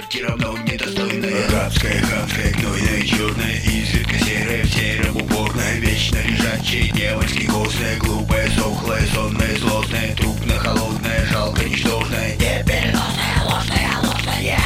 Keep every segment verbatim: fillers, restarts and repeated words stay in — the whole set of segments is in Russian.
смерти равно недостойная. Рабская, хамская, гнойная, черная, изредка серая, в сером упорная, вечно лежачая, дьявольски костная, глупая, сохлая, сонная, злостная, трупно холодная, жалко, ничтожная, непереносная, ложная, ложная.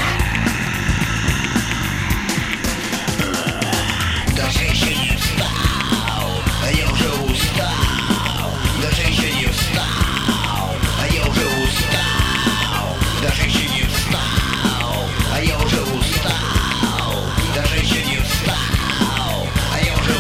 Даже еще не встал, а я уже устал. Даже еще не встал, а я уже устал. Даже еще не встал, а я уже устал. Даже еще не встал, а я уже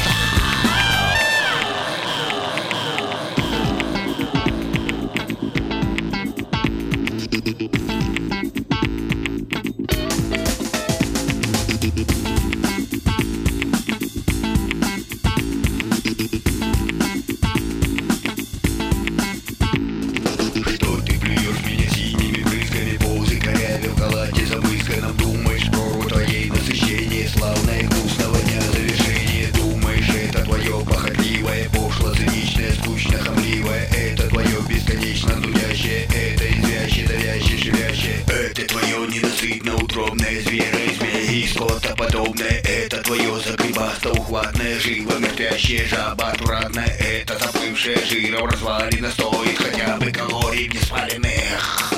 Что ты плюешь меня синими брызгами, позы корявя в халате замысканном. Думаешь, прорва твоей насыщение, славное гнусного дня завершение. Думаешь, это твое похотливое, пошло, циничное, скучно, хамливое. Это твое бесконечно нудящее, это извящее, давящее, шевящее. Это твое ненасытно утробное, зверое, змеи, скотоподобное. Это твое загребасто-ухватное, живо мертвящее, жаба отвратная. Это заплывшая жиром развалина, стоит хотя бы калорий неспаленных.